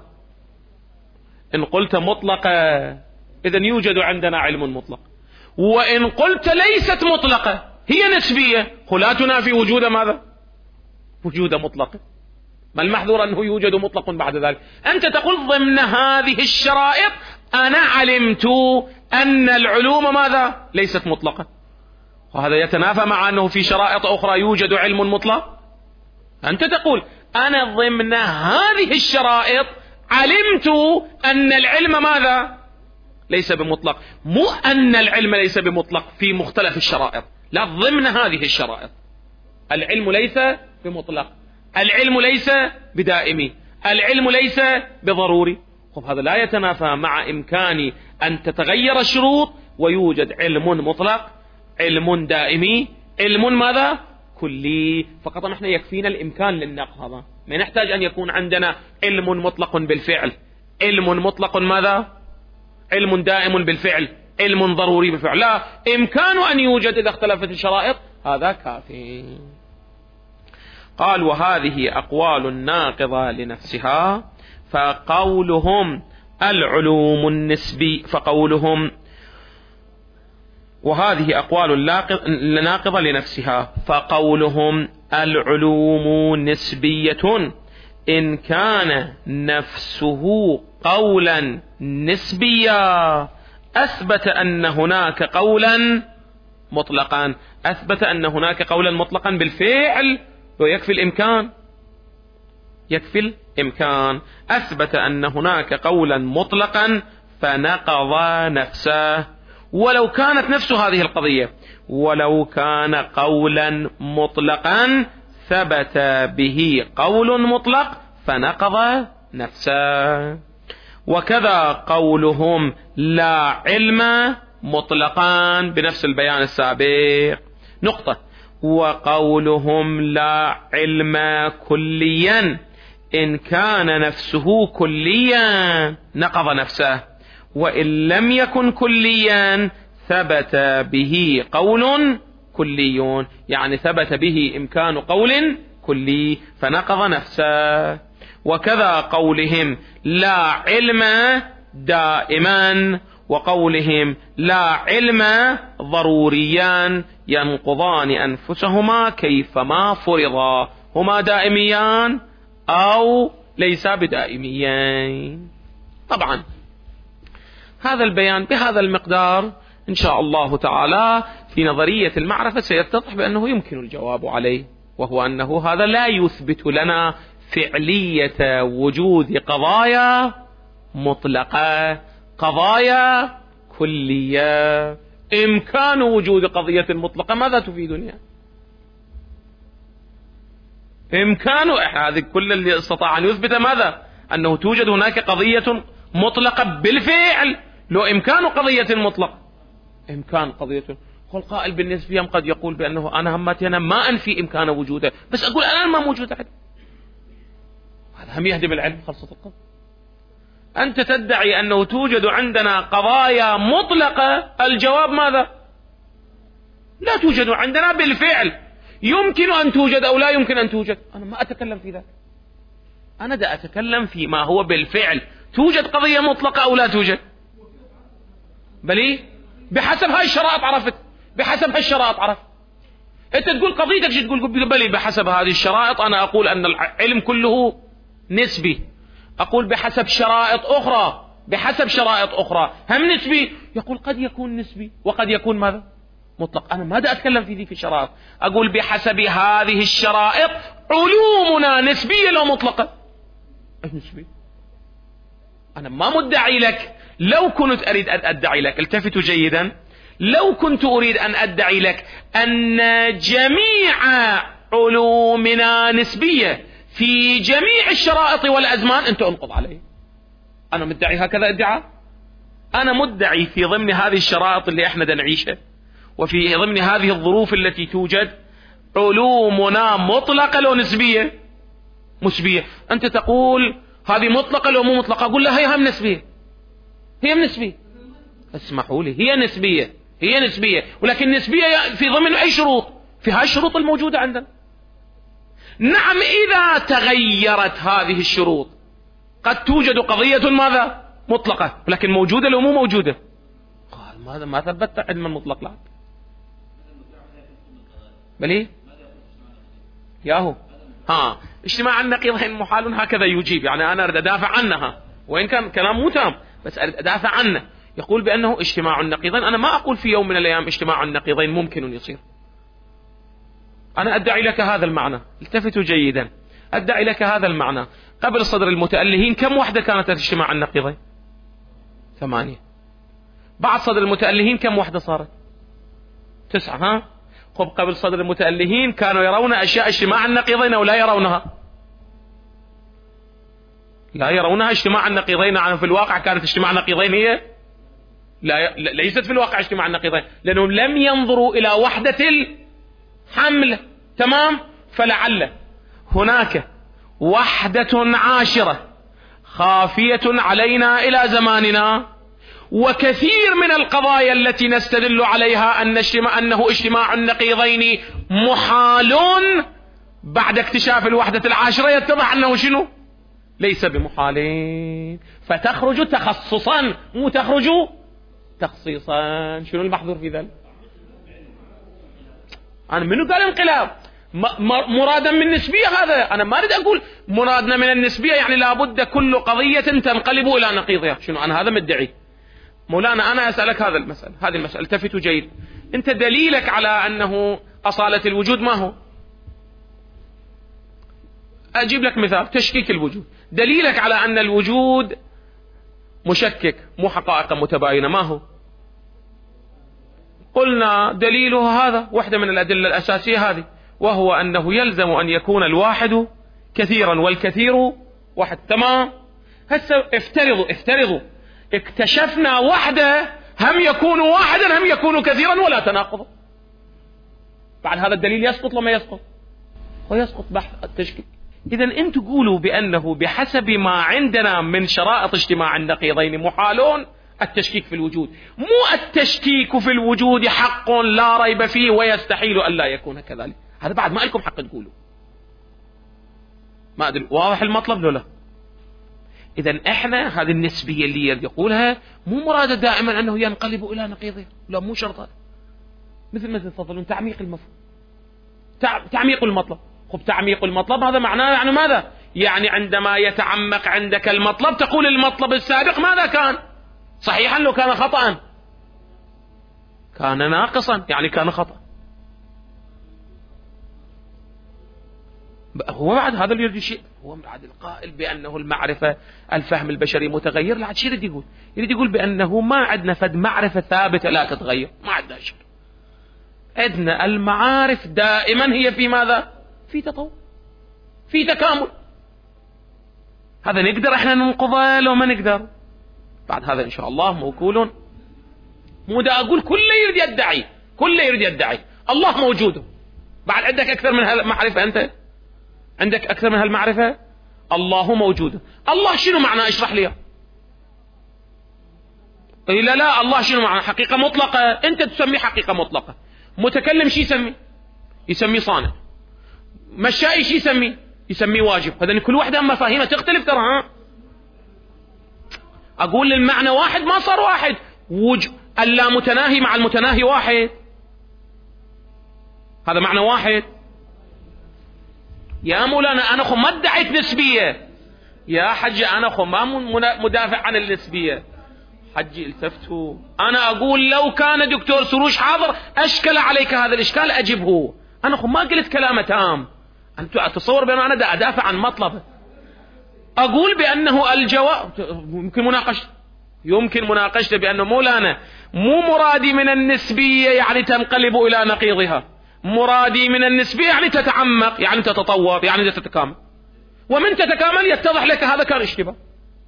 إن قلت مطلقة إذن يوجد عندنا علم مطلق، وإن قلت ليست مطلقة هي نسبية، لا تنافي وجود ماذا؟ وجود مطلق. ما المحذور أنه يوجد مطلق بعد ذلك؟ أنت تقول ضمن هذه الشرائط أنا علمت أن العلوم ماذا؟ ليست مطلقة، وهذا يتنافى مع أنه في شرائط أخرى يوجد علم مطلق. أنت تقول أنا ضمن هذه الشرائط علمت أن العلم ماذا؟ ليس بمطلق. مو أن العلم ليس بمطلق في مختلف الشرائط، لا، ضمن هذه الشرائط العلم ليس بمطلق، العلم ليس بدائمي، العلم ليس بضروري. خب هذا لا يتنافى مع إمكاني أن تتغير الشروط ويوجد علم مطلق، علم دائمي، علم ماذا؟ كلي. فقط نحن يكفينا الإمكان للنقض، هذا ما نحتاج أن يكون عندنا علم مطلق بالفعل، علم مطلق ماذا؟ علم دائم بالفعل، علم ضروري بالفعل، لا، إمكان أن يوجد إذا اختلفت الشرائط، هذا كافي. قال: وهذه أقوال ناقضة لنفسها، فقولهم العلوم النسبي فقولهم وهذه أقوال ناقضة لنفسها فقولهم العلوم نسبية إن كان نفسه قولا نسبيا أثبت أن هناك قولا مطلقا، أثبت أن هناك قولا مطلقا بالفعل، ويكفي الإمكان، يكفي الإمكان. أثبت أن هناك قولا مطلقا فنقض نفسه. ولو كانت نفس هذه القضية، ولو كان قولا مطلقا ثبت به قول مطلق فنقض نفسه. وكذا قولهم لا علم مطلقا بنفس البيان السابق. نقطة. وقولهم لا علم كليا إن كان نفسه كليا نقض نفسه، وإن لم يكن كليا ثبت به قول كلي، يعني ثبت به إمكان قول كلي فنقض نفسه. وكذا قولهم لا علم دائما وقولهم لا علم ضروريان ينقضان أنفسهما كيفما فرضا، هما دائميان أو ليس بدائميين. طبعا هذا البيان بهذا المقدار إن شاء الله تعالى في نظرية المعرفة سيتضح بأنه يمكن الجواب عليه، وهو أنه هذا لا يثبت لنا فعلية وجود قضايا مطلقة، قضايا كلية. إمكان وجود قضية مطلقة ماذا تفيدني؟ إمكان هذه كل اللي استطاع أن يثبت ماذا؟ أنه توجد هناك قضية مطلقة بالفعل. لو إمكان قضية مطلقة، إمكان قضية، قل قائل بالنسبة قد يقول بأنه أنا همتي أنا ما أنفي إمكان وجوده، بس أقول أنا ما موجود عندي، هذا هم يهدم العلم خلصة القضية. أنت تدعي أنه توجد عندنا قضايا مطلقة، الجواب ماذا؟ لا توجد عندنا بالفعل. يمكن أن توجد أو لا يمكن أن توجد، أنا ما أتكلم في ذلك، أنا دا أتكلم في ما هو بالفعل توجد قضية مطلقة أو لا توجد؟ بلي بحسب هاي الشرائط عرفت، بحسب هاي الشرائط عرفت. أنت تقول قضيتك شو تقول؟ بلي بحسب هذه الشرائط أنا أقول أن العلم كله نسبي. أقول بحسب شرائط أخرى، بحسب شرائط أخرى هم نسبي. يقول قد يكون نسبي وقد يكون ماذا؟ مطلق. أنا ماذا أتكلم في ذي في الشرائط؟ أقول بحسب هذه الشرائط علومنا نسبية لو مطلقة. نسبي. أنا ما مدعي لك. لو كنت أريد أن أدعي لك، التفتوا جيدا، لو كنت أريد أن أدعي لك أن جميع علومنا نسبية في جميع الشرائط والأزمان، أنت أنقض علي. أنا مدعي هكذا ادعاء؟ أنا مدعي في ضمن هذه الشرائط اللي احنا نعيشها وفي ضمن هذه الظروف التي توجد علومنا مطلقة لو نسبية؟ نسبية. أنت تقول هذه مطلقة لو مو مطلقة، أقول لها هي هم نسبية، هي هم نسبية. اسمحوا لي، هي نسبية، هي نسبية، ولكن نسبية في ضمن أي شروط؟ في هاي الشروط الموجودة عندنا. نعم إذا تغيرت هذه الشروط قد توجد قضية ماذا؟ مطلقة، لكن موجودة لو مو موجودة؟ قال ماذا ما ثبت علم المطلق لا بلي ياهو. ها اجتماع النقيضين محال هكذا يجيب، يعني أنا أريد أدافع عنها وإن كان كلام مو تام بس أريد أدافع عنه. يقول بأنه اجتماع النقيضين. أنا ما أقول في يوم من الأيام اجتماع النقيضين ممكن يصير. أنا أدعي لك هذا المعنى، التفتوا جيدا، أدعي لك هذا المعنى. قبل صدر المتألهين كم وحدة كانت اجتماع النقيضين؟ ثمانية. بعد صدر المتألهين كم وحدة صارت؟ تسعة. ها خب قبل صدر المتألهين كانوا يرون أشياء اجتماع النقيضين أو لا يرونها؟ لا يرونها اجتماع النقيضين. يعني في الواقع كانت اجتماع النقيضين هي لا ي... ليست في الواقع اجتماع النقيضين، لأنهم لم ينظروا إلى وحدة الحمل. تمام. فلعل هناك وحدة عاشرة خافية علينا إلى زماننا، وكثير من القضايا التي نستدل عليها أن اجتماع أنه اجتماع النقيضين محال بعد اكتشاف الوحدة العاشرة يتضح أنه شنو؟ ليس بمحالين. فتخرج تخصصا مو تخرج تخصيصا. شنو المحظور في ذلك؟ أنا منو قال انقلاب؟ مرادا من النسبية هذا. أنا ما أريد أقول مرادنا من النسبية يعني لابد كل قضية تنقلب إلى نقيضها. شنو أنا هذا مدعي؟ مولانا أنا أسألك هذا المسألة، هذه المسألة التفتوا جيد. أنت دليلك على أنه أصالة الوجود ما هو؟ أجيب لك مثال تشكيك الوجود. دليلك على أن الوجود مشكك مو حقائق متباينة ما هو؟ قلنا دليله هذا واحدة من الأدلة الأساسية هذه، وهو أنه يلزم أن يكون الواحد كثيرا والكثير واحد. تمام. هسه افترضوا افترضوا اكتشفنا وحدة هم يكون واحدا هم يكون كثيرا ولا تناقض. بعد هذا الدليل يسقط وما يسقط؟ ويسقط بحث التشكيك. إذا أنتم تقولوا بأنه بحسب ما عندنا من شرائط اجتماع النقيضين محالون التشكيك في الوجود. مو التشكيك في الوجود حق لا ريب فيه ويستحيل أن لا يكون كذلك. هذا بعد ما لكم حق تقولوا. ما أدري واضح المطلب لو لا؟ إذا إحنا هذه النسبية اللي يقولها مو مرادة دائما أنه ينقلب إلى نقيضه، لا مو شرطة. مثل ما تفضلون تعميق المفهوم، تعميق المطلب. خب تعميق المطلب هذا معناه يعني ماذا؟ يعني عندما يتعمق عندك المطلب تقول المطلب السابق ماذا كان؟ صحيحا لو كان خطأ كان ناقصا، يعني كان خطأ. هو بعد هذا اللي يريد شيء، هو بعد القائل بأنه المعرفة الفهم البشري متغير. لا شيء يريد يقول، يريد يقول بأنه ما عندنا فد معرفة ثابتة لا تتغير، ما عندنا شيء. عندنا المعارف دائما هي في ماذا؟ في تطور، في تكامل. هذا نقدر احنا ننقضه لو ما نقدر. بعد هذا ان شاء الله موكول. مو دا اقول كله يريد يدعي، كله يريد يدعي الله موجود. بعد عندك اكثر من هالمعرفة، انت عندك اكثر من هالمعرفة. الله موجود. الله شنو معنى؟ اشرح لي. لا لا الله شنو معنى؟ حقيقة مطلقة. انت تسمي حقيقة مطلقة. متكلم شي يسمي؟ يسمي صانع. مشائي شي يسمي؟ يسمي واجب. هذا كل واحدة مفاهيمها تختلف ترى. ها أقول المعنى واحد ما صار واحد. وج... اللامتناهي مع المتناهي واحد، هذا معنى واحد. يا مولانا أنا خو ما ادعيت نسبية، يا حجي أنا خو ما مدافع عن النسبية. حجي التفتوا، أنا أقول لو كان دكتور سروش حاضر أشكل عليك هذا الإشكال أجبه. أنا خو ما قلت كلامه تام، أنت أتصور بأن أنا دا أدافع عن مطلبه. أقول بأنه الجواب يمكن مناقشة، يمكن مناقشته بأنه مولانا مو مرادي من النسبية يعني تنقلب إلى نقيضها، مرادي من النسبية يعني تتعمق، يعني تتطور، يعني تتكامل، ومن تتكامل يتضح لك هذا كان اشتباه.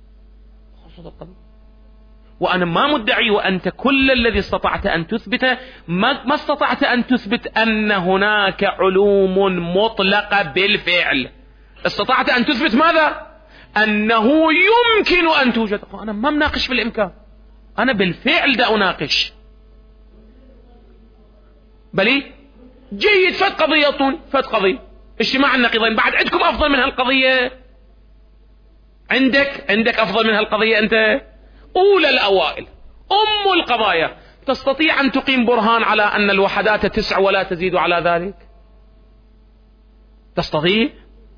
وأنا ما مدعي، وأنت كل الذي استطعت أن تثبته ما, ما استطعت أن تثبت أن هناك علوم مطلقة بالفعل. استطعت أن تثبت ماذا؟ أنه يمكن أن توجد. أنا ما مناقش في الإمكان، أنا بالفعل دا أناقش. بلي جيد، فت قضية فت قضية اجتماع النقيضين، بعد عندكم أفضل من هالقضية؟ عندك عندك أفضل من هالقضية أنت؟ أولى الأوائل أم القضايا، تستطيع أن تقيم برهان على أن الوحدات تسع ولا تزيد على ذلك؟ تستطيع؟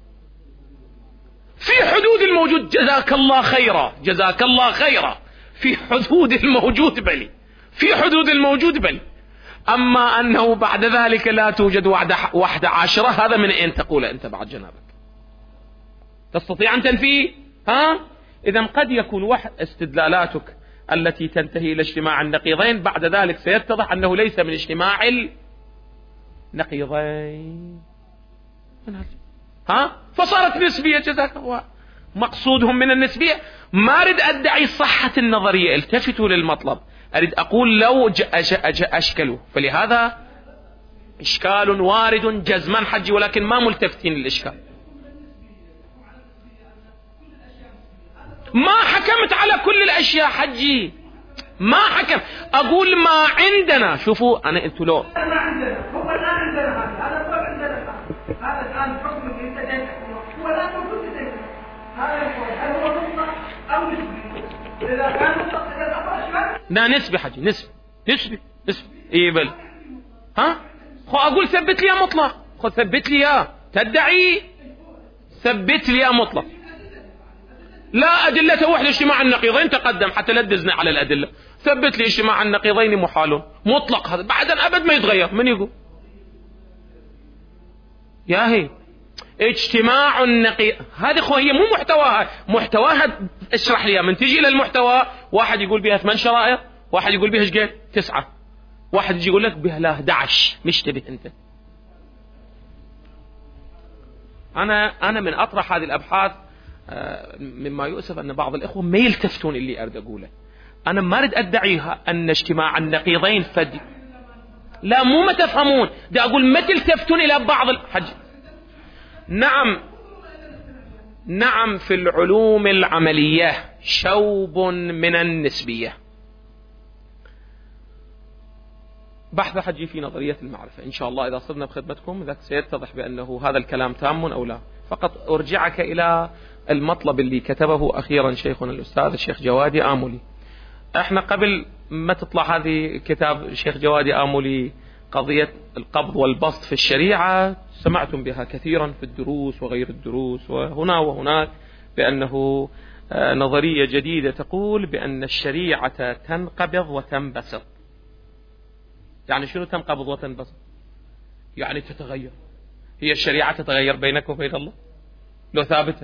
في حدود الموجود، جزاك الله خيرا جزاك الله خيرا، في حدود الموجود بلي، في حدود الموجود بلي. أما أنه بعد ذلك لا توجد وحدة عشرة، هذا من أين تقول أنت بعد جنابك؟ تستطيع أن تنفيه؟ ها؟ إذا قد يكون واحد استدلالاتك التي تنتهي إلى اجتماع النقيضين بعد ذلك سيتضح أنه ليس من اجتماع النقيضين. ها؟ فصارت نسبية، جزاك الله. مقصودهم من النسبية ما أريد أدعي صحة النظرية، التفتوا للمطلب. أريد أقول لو أشكلوا، فلهذا إشكال وارد جزما حجي، ولكن ما ملتفتين للإشكال. ما حكمت على كل الأشياء حجي، ما حكم. أقول ما عندنا. شوفوا أنا أنتوا لو ما عندنا هو الآن عندنا هذا هذا عندنا هذا الآن حكم اللي أنت جاي تحكمه هو الآن موجود لدينا. هذا هل هو مطلق أو نسبي؟ إذا كان مطلق إذا أخرج لا نسبي حجي، نسبي نسبي نسبي إيه بل ها؟ خو أقول ثبت لي يا مطلق، خو ثبت لي يا تدعي، ثبت لي يا مطلق. لا أدلة وحدة اجتماع النقيضين تقدم حتى لا تدزنا على الأدلة. ثبت لي اجتماع النقيضين محال مطلق، هذا بعدا أبد ما يتغير. من يقول يا هي اجتماع النقيض هذه خو هي مو محتواها، محتواها اشرح لي من تجي إلى المحتوى. واحد يقول بها ثمان شرائط، واحد يقول بها ايش قال تسعة، واحد يجي يقول لك بها لا أحد عشر. مش تبي أنت؟ أنا أنا من أطرح هذه الأبحاث مما يؤسف أن بعض الإخوة ما يلتفتون اللي أريد أقوله. أنا ما أريد أدعيها أن اجتماع النقيضين فدي، لا مو ما تفهمون، دا أقول ما تلتفتون إلى بعض الحج. نعم نعم في العلوم العملية شوب من النسبية. بحث حجي في نظرية المعرفة إن شاء الله إذا صرنا بخدمتكم ذاك سيتضح بأنه هذا الكلام تام أو لا. فقط أرجعك إلى المطلب اللي كتبه أخيرا شيخنا الأستاذ الشيخ جوادي آمولي. احنا قبل ما تطلع هذه كتاب الشيخ جوادي آمولي قضية القبض والبسط في الشريعة، سمعتم بها كثيرا في الدروس وغير الدروس وهنا وهناك، بأنه نظرية جديدة تقول بأن الشريعة تنقبض وتنبسط. يعني شنو تنقبض وتنبسط؟ يعني تتغير. هي الشريعة تتغير بينك وبين الله لو ثابتة؟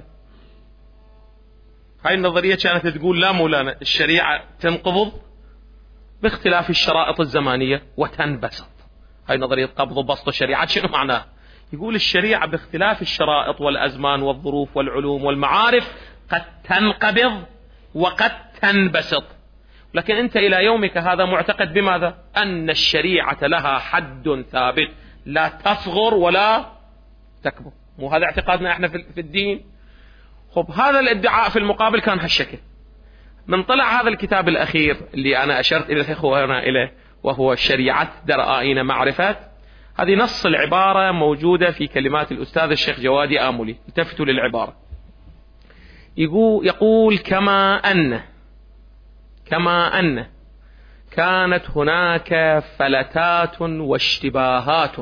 هاي النظرية كانت تقول لا مولانا، الشريعة تنقبض باختلاف الشرائط الزمانية وتنبسط. هاي نظرية قبض وبسط الشريعة شنو معناها؟ يقول الشريعة باختلاف الشرائط والأزمان والظروف والعلوم والمعارف قد تنقبض وقد تنبسط. لكن أنت إلى يومك هذا معتقد بماذا؟ أن الشريعة لها حد ثابت لا تصغر ولا تكبر. مو هذا اعتقادنا احنا في الدين؟ خب هذا الادعاء في المقابل كان هالشكل. من طلع هذا الكتاب الأخير اللي أنا أشرت إلى إخواننا إليه وهو شريعة درائين معرفات، هذه نص العبارة موجودة في كلمات الأستاذ الشيخ جوادي آمولي. التفتوا للعبارة. يقول, يقول كما أن كما أن كانت هناك فلتات واشتباهات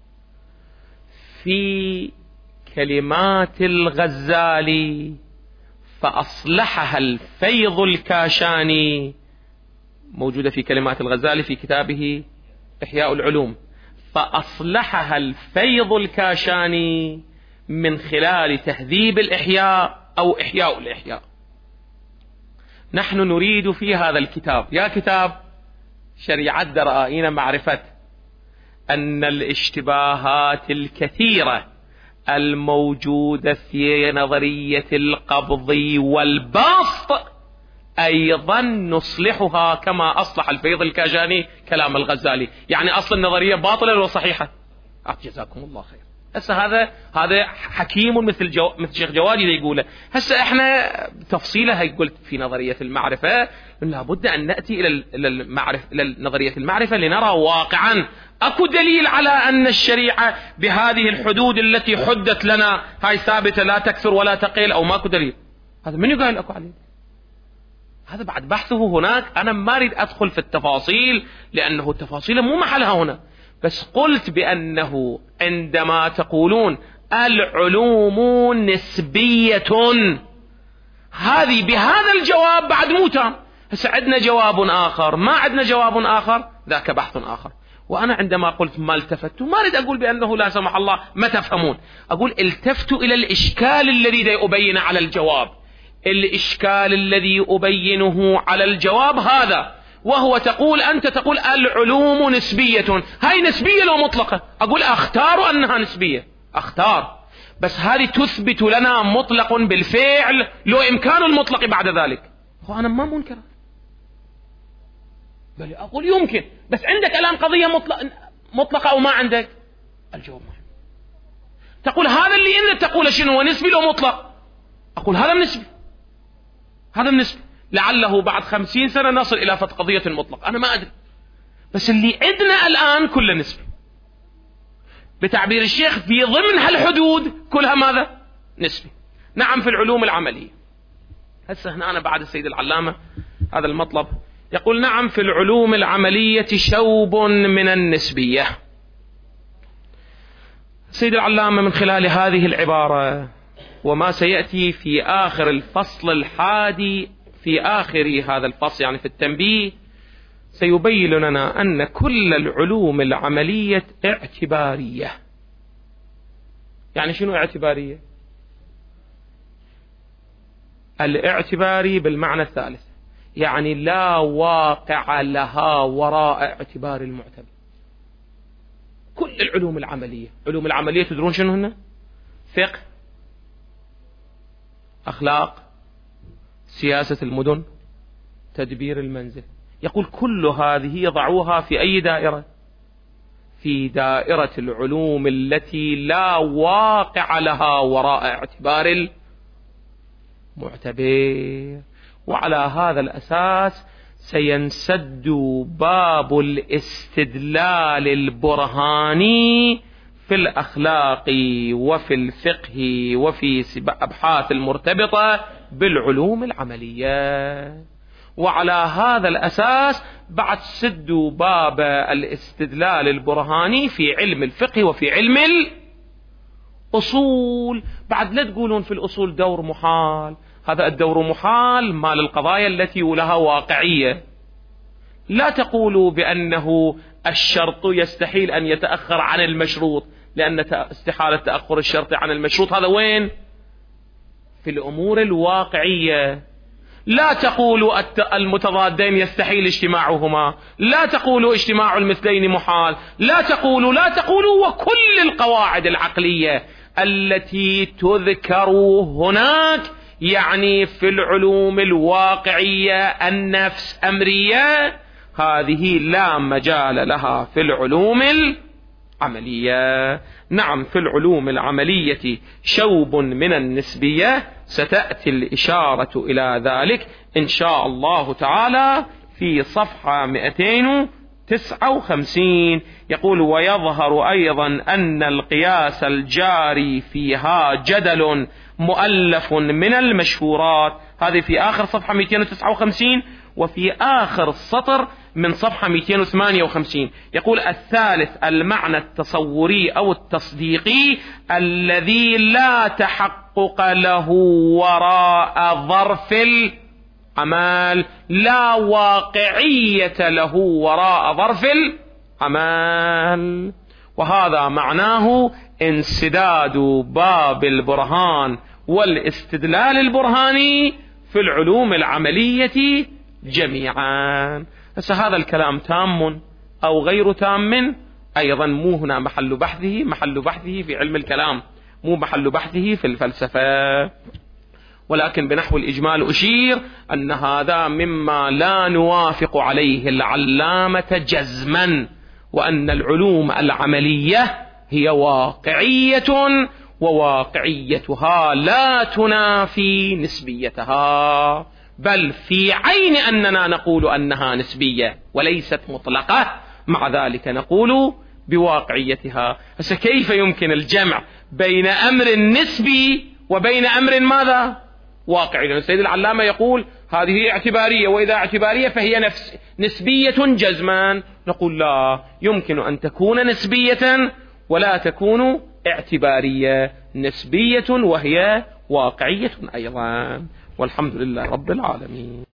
في كلمات الغزالي فأصلحها الفيض الكاشاني، موجودة في كلمات الغزالي في كتابه إحياء العلوم، فأصلحها الفيض الكاشاني من خلال تهذيب الإحياء أو إحياء الإحياء. نحن نريد في هذا الكتاب، يا كتاب شريعة درائين معرفة، أن الاشتباهات الكثيرة الموجودة في نظرية القبض والبسط أيضا نصلحها كما أصلح الفيض الكاشاني كلام الغزالي. يعني أصل النظرية باطلة وصحيحة. جزاكم الله خير. هسه هذا هذا حكيم مثل جو مثل شيخ جوادي يقوله. هسه احنا تفصيلها قلت في نظرية المعرفة لابد أن نأتي إلى المعرفة إلى نظرية المعرفة لنرى واقعا أكو دليل على أن الشريعة بهذه الحدود التي حدت لنا هاي ثابتة لا تكثر ولا تقل، أو ماكو دليل. هذا من يقال أكو عليه؟ هذا بعد بحثه هناك. أنا ما أريد أدخل في التفاصيل لأنه التفاصيل مو محلها هنا، بس قلت بأنه عندما تقولون العلوم نسبية، هذه بهذا الجواب بعد مو تام. هسه عندنا جواب آخر، ما عندنا جواب آخر، ذاك بحث آخر. وأنا عندما قلت ما التفتوا ما أريد أقول بأنه لا سمح الله ما تفهمون، أقول التفتوا إلى الإشكال الذي دا أبين على الجواب. الإشكال الذي أبينه على الجواب هذا، وهو تقول أنت تقول العلوم نسبية. هاي نسبية لو مطلقة، أقول أختار أنها نسبية، أختار، بس هذه تثبت لنا مطلق بالفعل لو إمكان المطلق بعد ذلك. هو أنا ما منكر، بل أقول يمكن، بس عندك الآن قضية مطلق مطلقة أو ما عندك؟ الجواب ما. تقول هذا اللي أنت تقول شنو هو نسبي لو مطلق؟ أقول هذا النسبي، هذا النسبي، لعله بعد خمسين سنة نصل إلى فت قضية مطلق، أنا ما أدري، بس اللي عندنا الآن كله نسبي. بتعبير الشيخ في ضمن هالحدود كلها ماذا؟ نسبي. نعم في العلوم العملية. هسه هنا أنا بعد السيد العلامة هذا المطلب يقول نعم في العلوم العملية شوب من النسبية. السيد العلامة من خلال هذه العبارة وما سيأتي في آخر الفصل الحادي، في آخر هذا الفصل يعني في التنبيه، سيبين لنا أن كل العلوم العملية اعتبارية. يعني شنو اعتبارية؟ الاعتباري بالمعنى الثالث، يعني لا واقع لها وراء اعتبار المعتبر. كل العلوم العملية، علوم العملية تدرون شنو هن؟ فقه، أخلاق، سياسة المدن، تدبير المنزل. يقول كل هذه يضعوها في أي دائرة؟ في دائرة العلوم التي لا واقع لها وراء اعتبار المعتبر. وعلى هذا الأساس سينسد باب الاستدلال البرهاني في الأخلاق وفي الفقه وفي أبحاث المرتبطة بالعلوم العملية. وعلى هذا الأساس بعد سدوا باب الاستدلال البرهاني في علم الفقه وفي علم الأصول. بعد لا تقولون في الأصول دور محال، هذا الدور محال مال القضايا التي لها واقعية. لا تقولوا بأنه الشرط يستحيل أن يتأخر عن المشروط، لأن استحالة تأخر الشرط عن المشروط هذا وين؟ في الأمور الواقعية. لا تقولوا المتضادين يستحيل اجتماعهما، لا تقولوا اجتماع المثلين محال، لا تقولوا لا تقولوا وكل القواعد العقلية التي تذكر هناك يعني في العلوم الواقعية النفس أمرية، هذه لا مجال لها في العلوم العملية. نعم في العلوم العملية شوب من النسبية، ستأتي الإشارة إلى ذلك إن شاء الله تعالى في صفحة مئتين وتسعة وخمسين. يقول ويظهر أيضا أن القياس الجاري فيها جدل مؤلف من المشهورات، هذه في آخر صفحة مئتين وتسعة وخمسين. وفي آخر السطر من صفحة مئتين وثمانية وخمسين يقول: الثالث المعنى التصوري أو التصديقي الذي لا تحقق له وراء ظرف العمل، لا واقعية له وراء ظرف العمل. وهذا معناه انسداد باب البرهان والاستدلال البرهاني في العلوم العملية جميعا. بس هذا الكلام تام أو غير تام أيضا مو هنا محل بحثه، محل بحثه في علم الكلام، مو محل بحثه في الفلسفة. ولكن بنحو الإجمال أشير أن هذا مما لا نوافق عليه العلامة جزما، وأن العلوم العملية هي واقعية، وواقعيتها لا تنافي نسبيتها، بل في عين أننا نقول أنها نسبية وليست مطلقة، مع ذلك نقول بواقعيتها. بس كيف يمكن الجمع بين أمر نسبي وبين أمر ماذا؟ واقعي. السيد العلامة يقول هذه اعتبارية، وإذا اعتبارية فهي نفس نسبية جزما. نقول لا، يمكن أن تكون نسبية ولا تكون اعتبارية، نسبية وهي واقعية أيضا. والحمد لله رب العالمين.